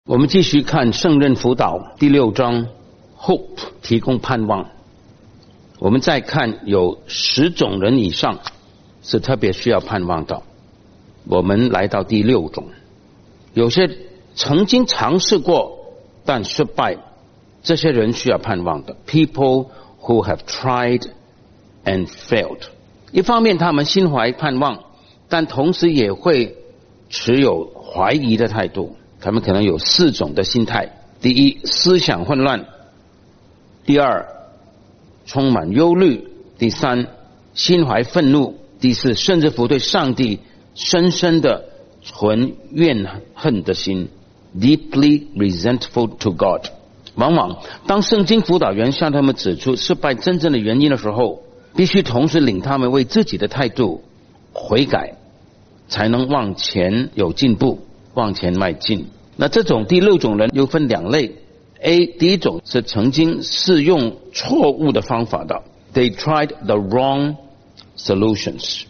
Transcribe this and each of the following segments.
我们继续看圣任辅导第6章 Hope 提供盼望。我们再看有10种人以上是特别需要盼望的。我们来到第6种，有些曾经尝试过但失败，这些人需要盼望的。 People who have tried and failed。 一方面他们心怀盼望，但同时也会持有怀疑的态度。他们可能有4种的心态：第一，思想混乱；第二，充满忧虑；第三，心怀愤怒；第四，甚至乎对上帝深深的存怨恨的心 ，deeply resentful to God。 往往当圣经辅导员向他们指出失败真正的原因的时候，必须同时领他们为自己的态度悔改，才能往前有进步，往前迈进。那这种第6种人又分2类。 A， 第一种是曾经试用错误的方法的， They tried the wrong solutions。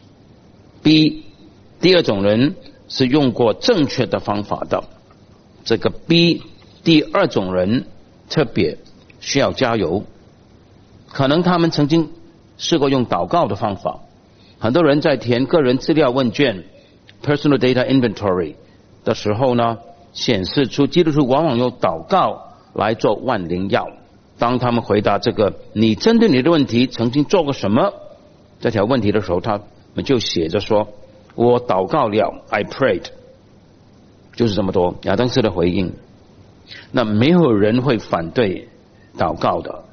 B， 第2种人是用过正确的方法的。这个 B 第2种人特别需要加油，可能他们曾经试过用祷告的方法。很多人在填个人资料问卷 Personal Data Inventory 的时候呢，显示出基督徒往往用祷告来做万灵药。当他们回答这个你针对你的问题曾经做过什么这条问题的时候，他们就写着说我祷告了 I prayed， 就是这么多亚当斯的回应。那没有人会反对祷告的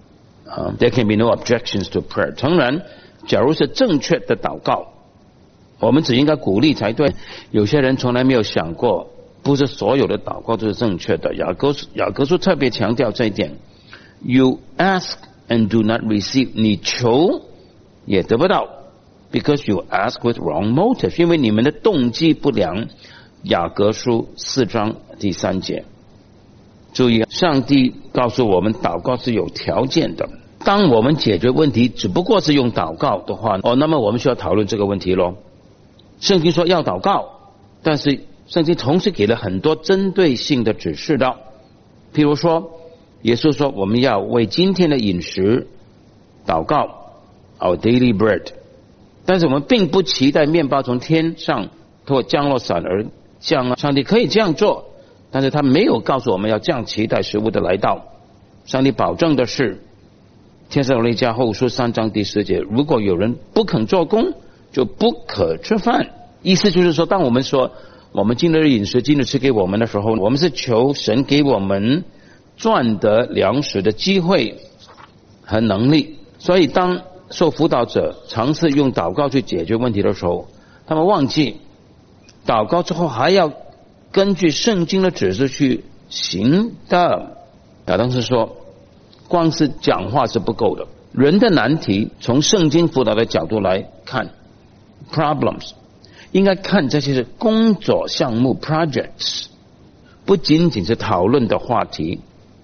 There can be no objections to prayer。 诚然假如是正确的祷告，我们只应该鼓励才对。有些人从来没有想过不是所有的祷告都是正确的。雅各书特别强调这一点。 You ask and do not receive， 你求也得不到 because you ask with wrong motive， 因为你们的动机不良。雅各书4章第3节。注意，上帝告诉我们祷告是有条件的。当我们解决问题只不过是用祷告的话，那么我们需要讨论这个问题咯。圣经说要祷告，但是圣经同时给了很多针对性的指示的。譬如说耶稣说我们要为今天的饮食祷告 Our daily bread， 但是我们并不期待面包从天上或降落伞而降。上帝可以这样做，但是他没有告诉我们要这样期待食物的来到。上帝保证的是帖撒罗尼迦后书3章第10节，如果有人不肯做工就不可吃饭。意思就是说，当我们说我们今日的饮食今日吃给我们的时候，我们是求神给我们赚得粮食的机会和能力。所以当受辅导者尝试用祷告去解决问题的时候，他们忘记祷告之后还要根据圣经的指示去行的。亚当斯说光是讲话是不够的，人的难题从圣经辅导的角度来看 problems， 应该看这些是工作项目 projects， 不仅仅是讨论的话题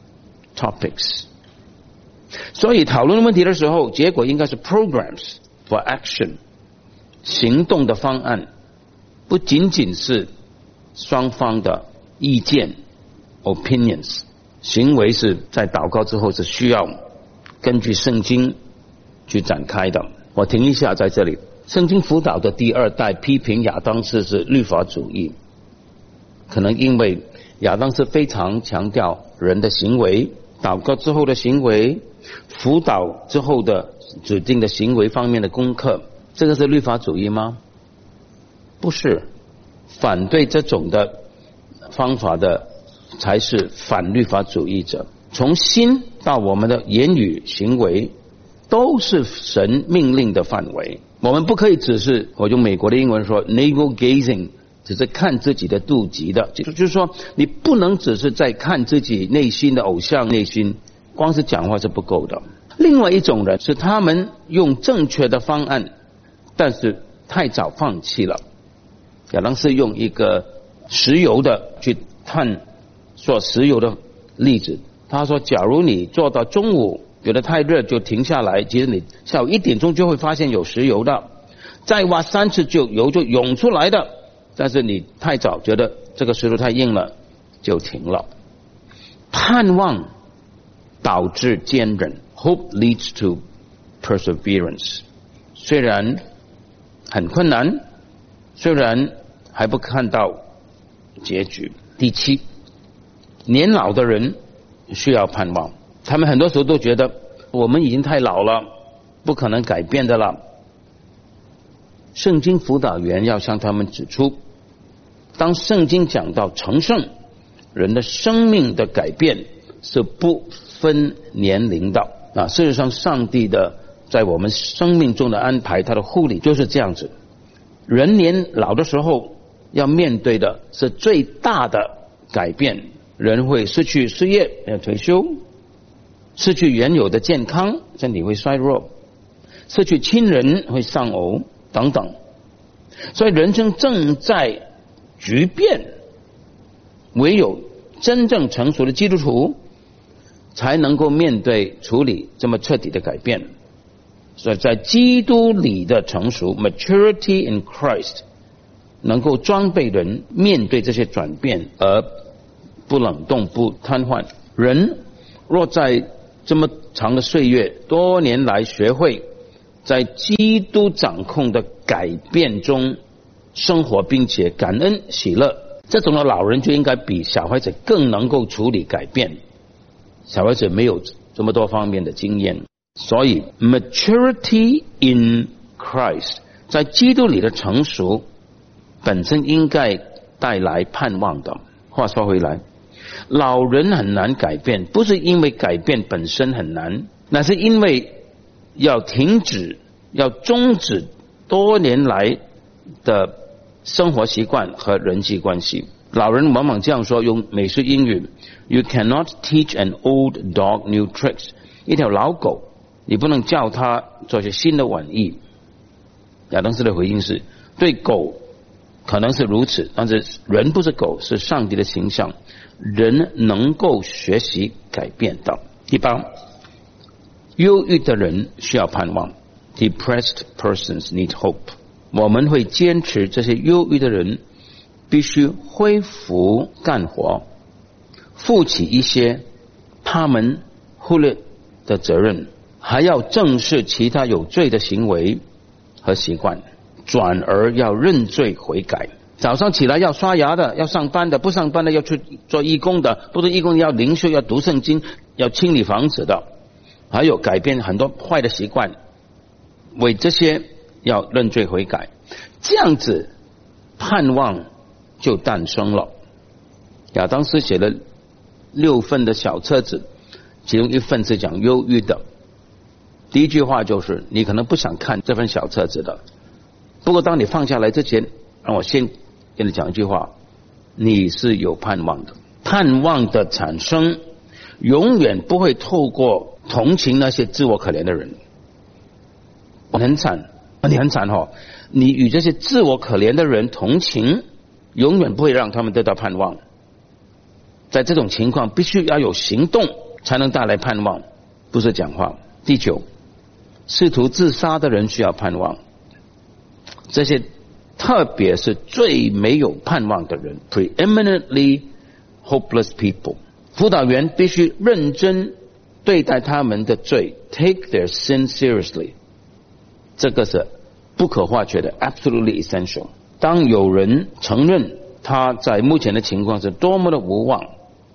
topics。 所以讨论问题的时候，结果应该是 programs for action， 行动的方案，不仅仅是双方的意见 opinions。 行为是在祷告之后是需要根据圣经去展开的。我停一下在这里。圣经辅导的第2代批评亚当斯是律法主义，可能因为亚当斯非常强调人的行为，祷告之后的行为，辅导之后的指定的行为方面的功课。这个是律法主义吗？不是。反对这种的方法的才是反律法主义者。从心到我们的言语行为都是神命令的范围。我们不可以只是，我用美国的英文说 navel gazing， 只是看自己的肚脐的，就是说你不能只是在看自己内心的偶像内心，光是讲话是不够的。另外一种人是他们用正确的方案，但是太早放弃了。亚当斯用一个石油的去探索石油的例子。他说假如你做到中午觉得太热就停下来，其实你下午1点钟就会发现有石油的，再挖3次油就涌出来的。但是你太早觉得这个石头太硬了， 就停了。盼望导致坚韧 ，Hope leads to perseverance。虽然很困难，虽然还不看到结局。第七，年老的人需要盼望，他们很多时候都觉得我们已经太老了，不可能改变的了。圣经辅导员要向他们指出，当圣经讲到成圣，人的生命的改变是不分年龄的啊。事实上，上帝的在我们生命中的安排，他的护理就是这样子。人年老的时候要面对的是最大的改变，人会失去事业，要退休，失去原有的健康，身体会衰弱，失去亲人会丧偶等等。所以人生正在巨变，唯有真正成熟的基督徒才能够面对处理这么彻底的改变。所以在基督里的成熟 maturity in Christ 能够装备人面对这些转变而不冷冻不瘫痪。人若在这么长的岁月多年来学会在基督掌控的改变中生活，并且感恩喜乐，这种的老人就应该比小孩子更能够处理改变。小孩子没有这么多方面的经验，所以 maturity in Christ 在基督里的成熟本身应该带来盼望的。话说回来，老人很难改变，不是因为改变本身很难，那是因为要停止，要终止多年来的生活习惯和人际关系。老人往往这样说，用美式英语 You cannot teach an old dog new tricks。 一条老狗你不能教它做些新的玩意。亚当斯的回应是，对狗可能是如此，但是人不是狗，是上帝的形象，人能够学习改变的。第八，忧郁的人需要盼望 Depressed persons need hope。 我们会坚持这些忧郁的人必须恢复干活，负起一些他们忽略的责任，还要正视其他有罪的行为和习惯，转而要认罪悔改。早上起来要刷牙的，要上班的，不上班的要去做义工的，不做义工要灵修，要读圣经，要清理房子的，还有改变很多坏的习惯，为这些要认罪悔改。这样子盼望就诞生了。亚当斯写了6份的小册子，其中1份是讲忧郁的。第一句话就是你可能不想看这份小册子的，不过当你放下来之前，让我先跟你讲一句话，你是有盼望的。盼望的产生永远不会透过同情那些自我可怜的人。我很惨，你很惨哦，你与这些自我可怜的人同情，永远不会让他们得到盼望。在这种情况必须要有行动才能带来盼望，不是讲话。第9，试图自杀的人需要盼望。这些特别是最没有盼望的人 preeminently hopeless people， 辅导员必须认真对待他们的罪 take their sin seriously， 这个是不可或缺的 absolutely essential。 当有人承认他在目前的情况是多么的无望，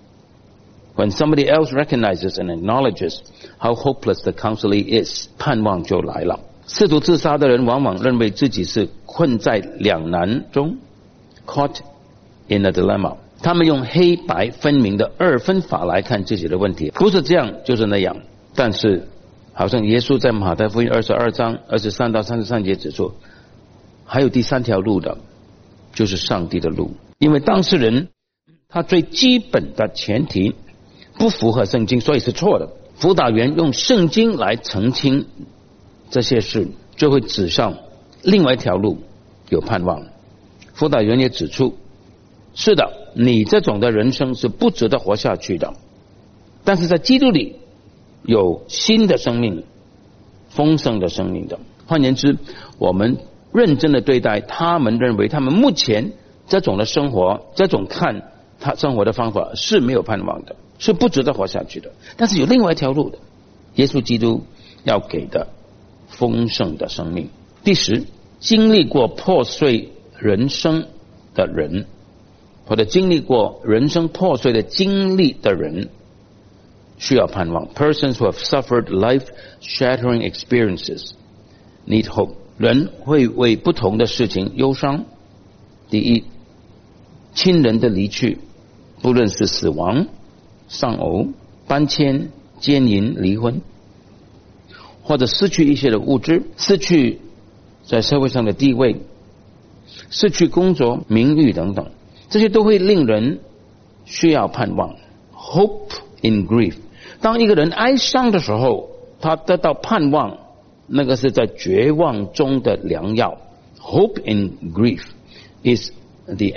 when somebody else recognizes and acknowledges how hopeless the counselee is， 盼望就来了。试图自杀的人往往认为自己是困在两难中 caught in a dilemma， 他们用黑白分明的2分法来看自己的问题，不是这样就是那样。但是好像耶稣在马太福音22章23到33节指出，还有第3条路的，就是上帝的路。因为当事人他最基本的前提不符合圣经，所以是错的。辅导员用圣经来澄清这些事，就会指向另外一条路，有盼望。辅导员也指出，是的，你这种的人生是不值得活下去的，但是在基督里有新的生命，丰盛的生命的。换言之，我们认真的对待他们认为他们目前这种的生活，这种看他生活的方法是没有盼望的，是不值得活下去的。但是有另外一条路的，耶稣基督要给的丰盛的生命。第10，经历过破碎人生的人，或者经历过人生破碎的经历的人，需要盼望。 Persons who have suffered life-shattering experiences need hope. 人会为不同的事情忧伤。第1，亲人的离去，不论是死亡、丧偶、搬迁、奸淫、离婚，或者失去一些的物质，失去在社会上的地位，失去工作、名誉等等，这些都会令人需要盼望。 Hope in grief. 当一个人哀伤的时候，他得到盼望，那个是在绝望中的良药。 Hope in grief is the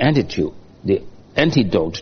antidote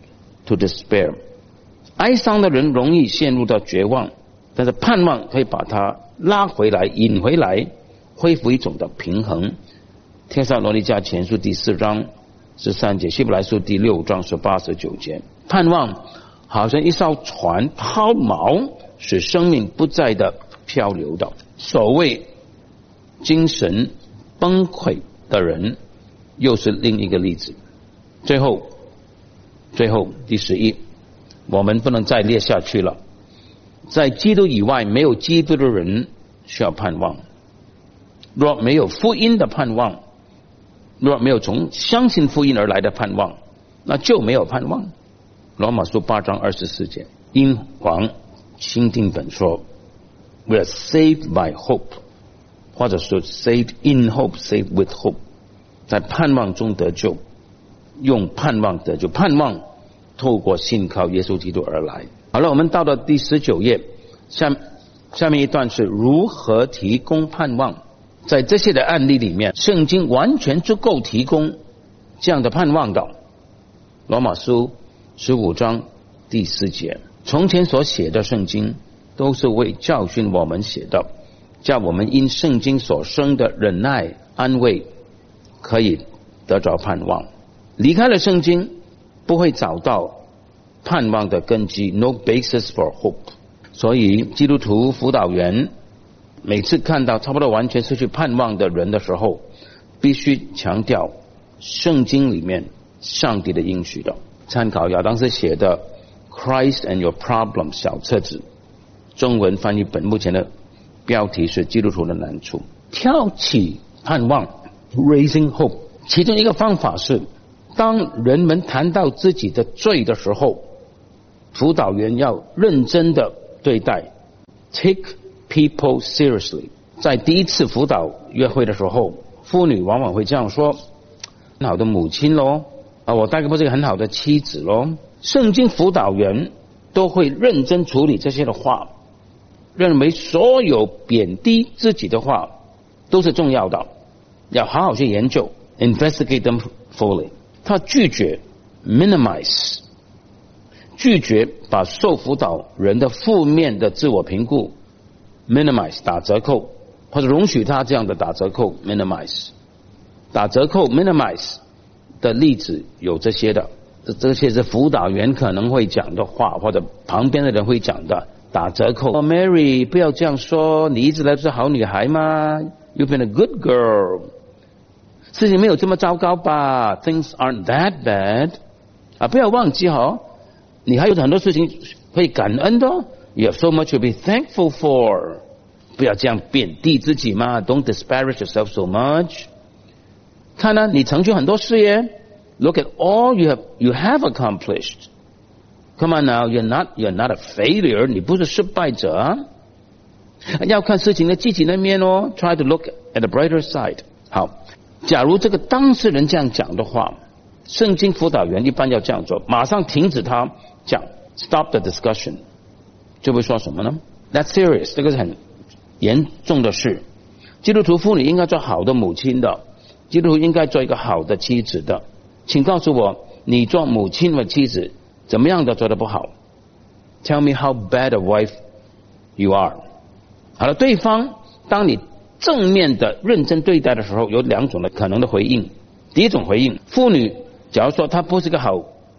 to despair. 哀伤的人容易陷入到绝望，但是盼望可以把他拉回来，引回来，恢复一种的平衡。帖撒罗尼迦前书第4章13节，希伯来书第6章18、19节。盼望好像一艘船抛锚，使生命不再的漂流的。所谓精神崩溃的人，又是另一个例子。最后第11，我们不能再列下去了。在基督以外没有基督的人需要盼望。若没有福音的盼望，若没有从相信福音而来的盼望，那就没有盼望。罗马书8章24节，英皇钦定本说 We are saved by hope， 或者说 saved in hope， saved with hope， 在盼望中得救，用盼望得救，盼望透过信靠耶稣基督而来。好了，我们到了第19页，下面一段是如何提供盼望。在这些的案例里面，圣经完全足够提供这样的盼望的。罗马书15章第4节，从前所写的圣经都是为教训我们写的，叫我们因圣经所生的忍耐安慰可以得着盼望。离开了圣经，不会找到盼望的根基， no basis for hope。 所以基督徒辅导员每次看到差不多完全失去盼望的人的时候，必须强调圣经里面上帝的应许的。参考亚当斯写的 Christ and Your Problem 小册子，中文翻译本目前的标题是基督徒的难处。挑起盼望 Raising Hope， 其中一个方法是，当人们谈到自己的罪的时候，辅导员要认真的对待， Take people seriously。 在第一次辅导约会的时候，妇女往往会这样说，很好的母亲咯，我大概不是一个很好的妻子咯。圣经辅导员都会认真处理这些的话，认为所有贬低自己的话都是重要的，要好好去研究 investigate them fully。 他拒绝 minimize， 拒绝把受辅导人的负面的自我评估 minimize 打折扣，或者容许他这样的打折扣 minimize。 打折扣 minimize 的例子有这些的，这些是辅导员可能会讲的话，或者旁边的人会讲的。打折扣，Mary 不要这样说，你一直来是好女孩吗？ You've been a good girl， 事情没有这么糟糕吧？ Things aren't that bad。 不要忘记你还有很多事情可以感恩的。 You have so much to be thankful for。 不要这样贬低自己嘛， Don't disparage yourself so much。 看你成就很多事业， Look at all you have accomplished。 Come on now, you're not a failure， 你不是失败者。要看事情的积极那面Try to look at the brighter side。 好，假如这个当事人这样讲的话，圣经辅导员一般要这样做，马上停止他讲 Stop the discussion。 就会说什么呢？ That's serious， 这个是很严重的事。基督徒妇女应该做好的母亲的，基督徒应该做一个好的妻子的。请告诉我，你做母亲和妻子怎么样的做得不好？ Tell me how bad a wife you are。 好了，对方当你正面的认真对待的时候，有两种的可能的回应。第一种回应，妇女假如说她不是个好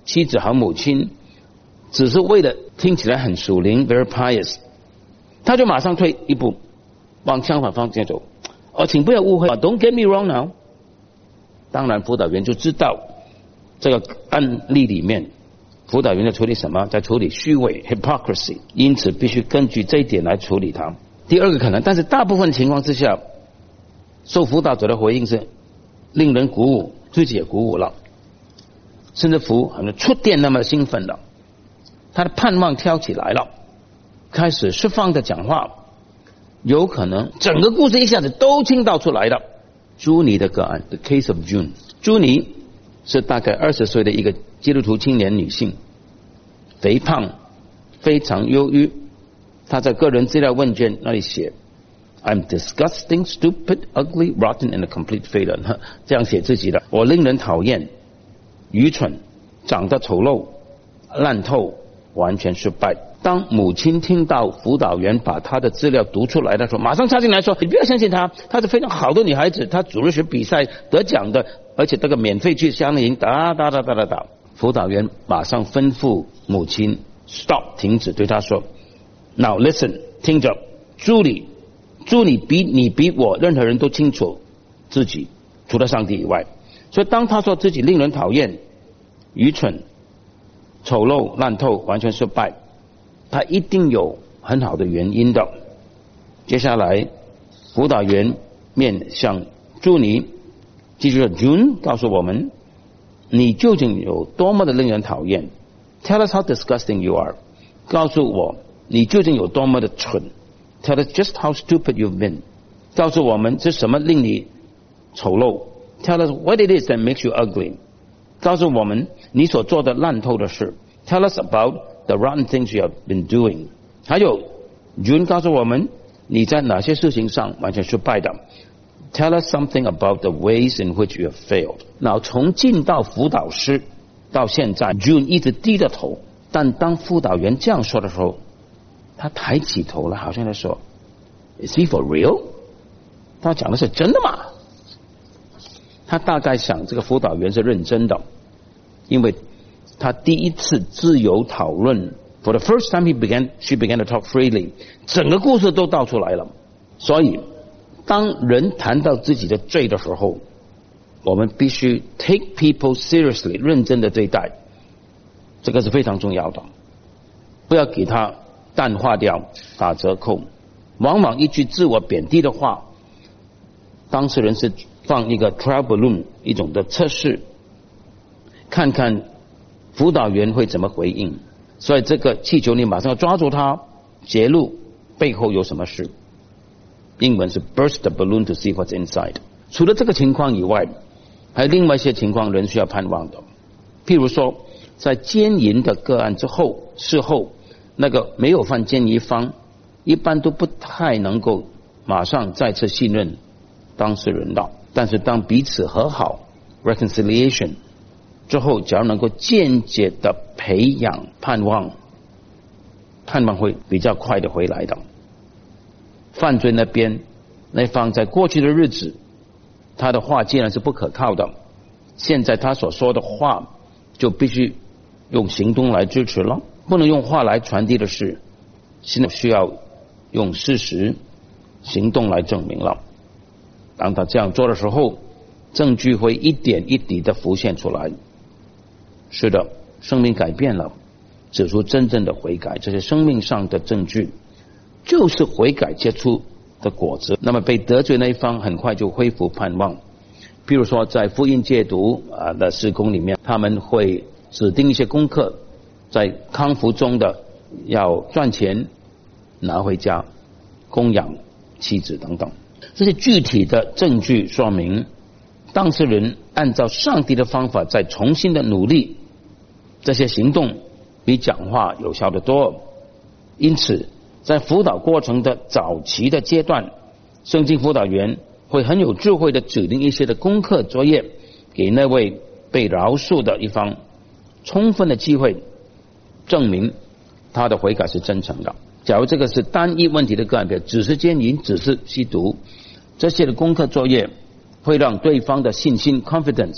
妻子和母亲，只是为了听起来很属灵 very pious， 他就马上退一步往相反方向走。请不要误会 Don't get me wrong now。 当然辅导员就知道这个案例里面辅导员在处理什么，在处理虚伪 hypocrisy， 因此必须根据这一点来处理它。第二个可能，但是大部分情况之下，受辅导者的回应是令人鼓舞，自己也鼓舞了，甚至乎好像触电那么兴奋了，他的盼望挑起来了，开始释放的讲话，有可能整个故事一下子都倾倒出来了。朱妮的个案 The Case of June， 朱妮是大概20岁的一个基督徒青年女性，肥胖，非常忧郁。她在个人资料问卷那里写 I'm disgusting, stupid, ugly, rotten and a complete failure， 这样写自己的。我令人讨厌，愚蠢，长得丑陋，烂透，完全失败。当母亲听到辅导员把她的资料读出来的时候，马上插进来说，你不要相信她，她是非常好的女孩子，她主日学比赛得奖的，而且这个免费去夏令营哒。辅导员马上吩咐母亲 stop， 停止，对她说 Now listen， 听着，朱莉比我任何人都清楚自己除了上帝以外，所以当他说自己令人讨厌，愚蠢，丑陋，烂透，完全失败，他一定有很好的原因的。接下来辅导员面向朱妮，记住 June 告诉我们你究竟有多么的令人讨厌， Tell us how disgusting you are， 告诉我你究竟有多么的蠢， Tell us just how stupid you've been， 告诉我们是什么令你丑陋， Tell us what it is that makes you ugly， 告诉我们你所做的烂透的事， Tell us about the rotten things you have been doing。 还有 June 告诉我们你在哪些事情上完全失败的， Tell us something about the ways in which you have failed。 那从进到辅导师到现在 June 一直低着头，但当辅导员这样说的时候，他抬起头来，好像在说 Is he for real？ 他讲的是真的吗？他大概想这个辅导员是认真的，因为他第一次自由讨论 For the first time she began to talk freely， 整个故事都道出来了。所以当人谈到自己的罪的时候，我们必须 take people seriously， 认真的对待，这个是非常重要的，不要给他淡化掉，打折扣。往往一句自我贬低的话，当事人是放一个 trial balloon， 一种的测试，看看辅导员会怎么回应。所以这个气球你马上要抓住它，揭露背后有什么事。英文是 burst the balloon to see what's inside。 除了这个情况以外，还有另外一些情况人需要盼望的。譬如说在奸淫的个案之后，事后那个没有犯奸淫方一般都不太能够马上再次信任当事人的，但是当彼此和好 reconciliation 之后，假如能够间接的培养盼望会比较快的回来的。犯罪那边那方在过去的日子他的话既然是不可靠的，现在他所说的话就必须用行动来支持了，不能用话来传递的事，现在需要用事实行动来证明了。当他这样做的时候，证据会一点一滴的浮现出来。是的，生命改变了，指出真正的悔改，这些生命上的证据就是悔改结出的果子。那么被得罪那一方很快就恢复盼望。譬如说在福音戒毒的事工里面，他们会指定一些功课，在康复中的要赚钱拿回家供养妻子等等。这些具体的证据说明当事人按照上帝的方法再重新的努力，这些行动比讲话有效得多。因此在辅导过程的早期的阶段，圣经辅导员会很有智慧的指定一些的功课作业给那位被饶恕的一方，充分的机会证明他的悔改是真诚的。假如这个是单一问题的个案，只是奸淫，只是吸毒，这些的功课作业会让对方的信心 confidence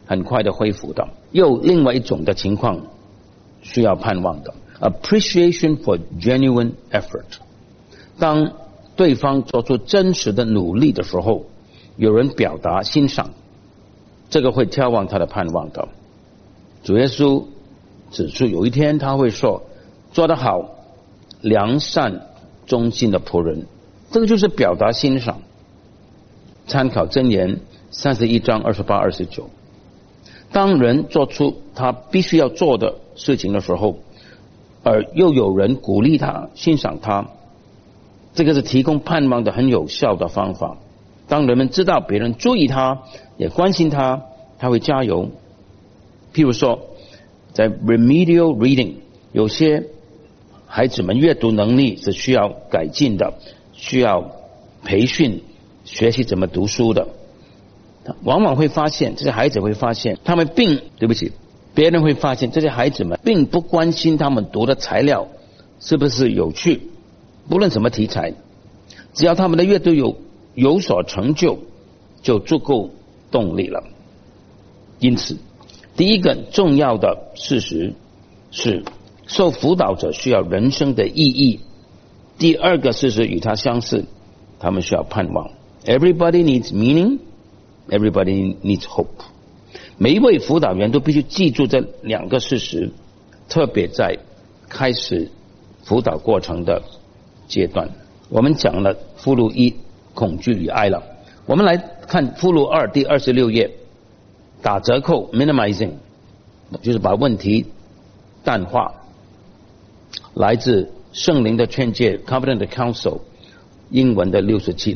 很快的恢复的。又另外一种的情况需要盼望的 appreciation for genuine effort， 当对方做出真实的努力的时候，有人表达欣赏，这个会眺望他的盼望的。主耶稣指出有一天他会说，做得好，良善忠心的仆人，这个就是表达欣赏。参考箴言31章28、29，当人做出他必须要做的事情的时候，而又有人鼓励他、欣赏他，这个是提供盼望的很有效的方法。当人们知道别人注意他，也关心他，他会加油。譬如说，在 remedial reading， 有些孩子们阅读能力是需要改进的，需要培训学习怎么读书的，往往会发现，这些孩子会发现，他们别人会发现这些孩子们并不关心他们读的材料是不是有趣，不论什么题材，只要他们的阅读有所成就，就足够动力了。因此，第一个重要的事实是，受辅导者需要人生的意义。第二个事实与它相似，他们需要盼望。Everybody needs meaning, everybody needs hope。 每一位辅导员都必须记住这两个事实，特别在开始辅导过程的阶段。我们讲了附录1恐惧与爱了，我们来看附录2第26页，打折扣 minimizing， 就是把问题淡化。来自圣灵的劝诫 Covenant Counsel， 英文的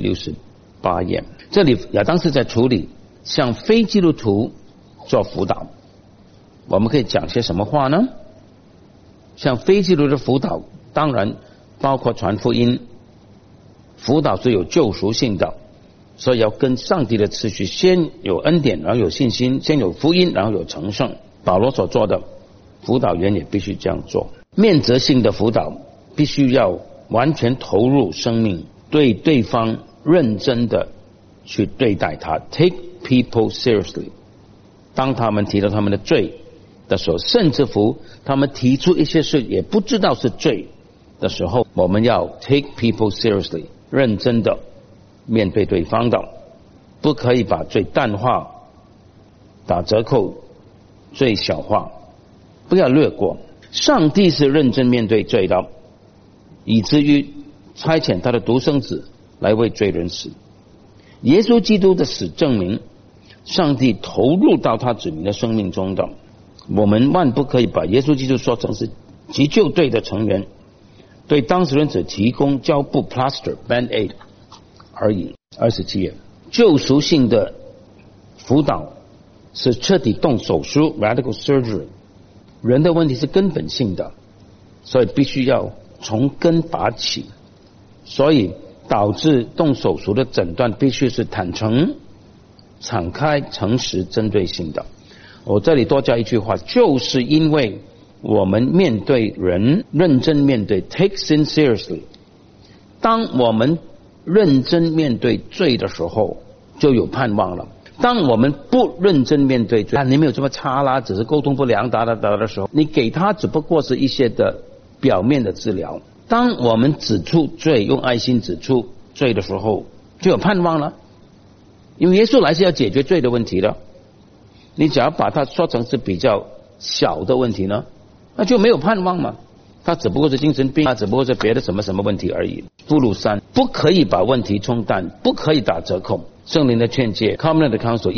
67、68页。这里亚当是在处理向非基督徒做辅导。我们可以讲些什么话呢？向非基督徒的辅导当然包括传福音，辅导是有救赎性的，所以要跟上帝的次序，先有恩典，然后有信心，先有福音，然后有成圣。保罗所做的辅导员也必须这样做。面责性的辅导必须要完全投入生命，对对方认真的去对待他 ，take people seriously。当他们提到他们的罪的时候，甚至乎他们提出一些事也不知道是罪的时候，我们要 take people seriously， 认真的面对对方的，不可以把罪淡化、打折扣、罪小化，不要略过。上帝是认真面对罪的，以至于差遣他的独生子来为罪人死。耶稣基督的死证明上帝投入到他子民的生命中的。我们万不可以把耶稣基督说成是急救队的成员，对当事人只提供胶布 plaster band-aid 而已。27页，救赎性的辅导是彻底动手术 radical surgery。人的问题是根本性的，所以必须要从根拔起，所以导致动手术的诊断必须是坦诚、敞开、诚实、针对性的。我这里多加一句话，就是因为我们面对人认真面对 take sin seriously， 当我们认真面对罪的时候就有盼望了。当我们不认真面对罪，你没有这么差啦，只是沟通不良的时候，你给他只不过是一些的表面的治疗。当我们指出罪，用爱心指出罪的时候，就有盼望了。因为耶稣来是要解决罪的问题的，你只要把它说成是比较小的问题呢，那就没有盼望嘛。他只不过是精神病，他只不过是别的什么什么问题而已。附录3，不可以把问题冲淡，不可以打折扣。圣灵的劝诫 Covenant Counsel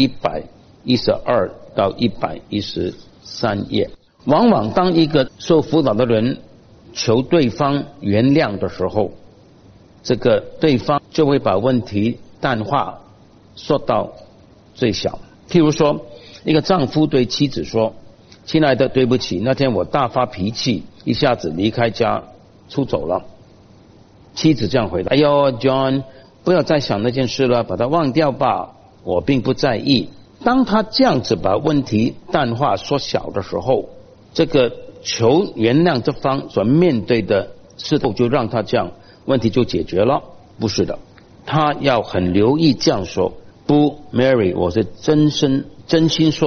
112到113页。往往当一个受辅导的人求对方原谅的时候，这个对方就会把问题淡化，缩到最小。譬如说，一个丈夫对妻子说，亲爱的，对不起，那天我大发脾气，一下子离开家出走了。妻子这样回答，哎呦 John， 不要再想那件事了，把它忘掉吧，我并不在意。当他这样子把问题淡化缩小的时候，这个求原谅这方所面对的事后就让他这样，问题就解决了。不是的，他要很留意这样说，不 Mary， 我是真心说的，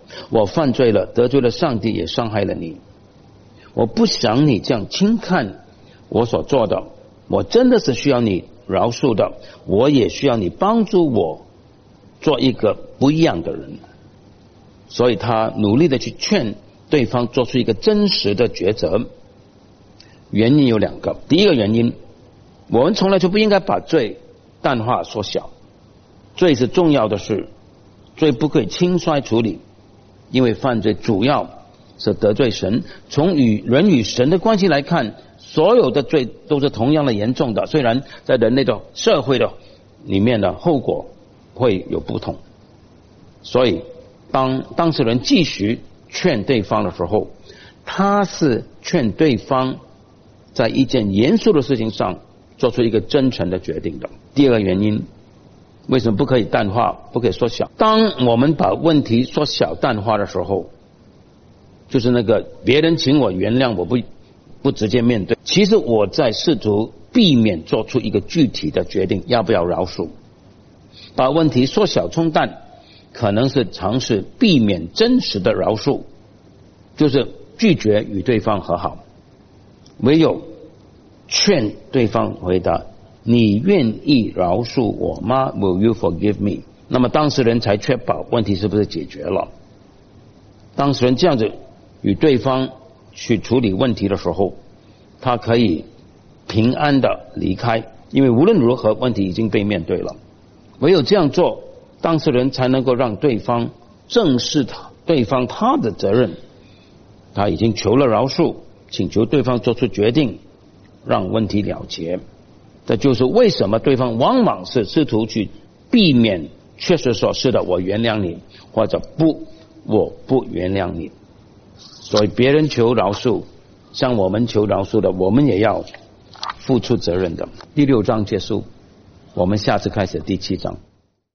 我犯罪了，得罪了上帝，也伤害了你。我不想你这样轻看我所做的，我真的是需要你饶恕的，我也需要你帮助我做一个不一样的人。所以他努力的去劝对方做出一个真实的抉择。原因有两个，第一个原因，我们从来就不应该把罪淡化缩小，罪是重要的事，罪不可以轻率处理，因为犯罪主要是得罪神。从人与神的关系来看，所有的罪都是同样的严重的，虽然在人类的社会的里面的后果会有不同。所以当事人继续劝对方的时候，他是劝对方在一件严肃的事情上做出一个真诚的决定的。第二个原因，为什么不可以淡化，不可以缩小？当我们把问题缩小淡化的时候，就是那个别人请我原谅，我不直接面对，其实我在试图避免做出一个具体的决定，要不要饶恕。把问题缩小冲淡，可能是尝试避免真实的饶恕，就是拒绝与对方和好。唯有劝对方回答，你愿意饶恕我吗？ Will you forgive me？ 那么当事人才确保问题是不是解决了。当事人这样子与对方去处理问题的时候，他可以平安的离开，因为无论如何问题已经被面对了。唯有这样做，当事人才能够让对方正视对方他的责任，他已经求了饶恕，请求对方做出决定，让问题了结。这就是为什么对方往往是试图去避免确实说是的，我原谅你，或者不，我不原谅你。所以别人求饶恕，向我们求饶恕的，我们也要付出责任的。第6章结束，我们下次开始第7章。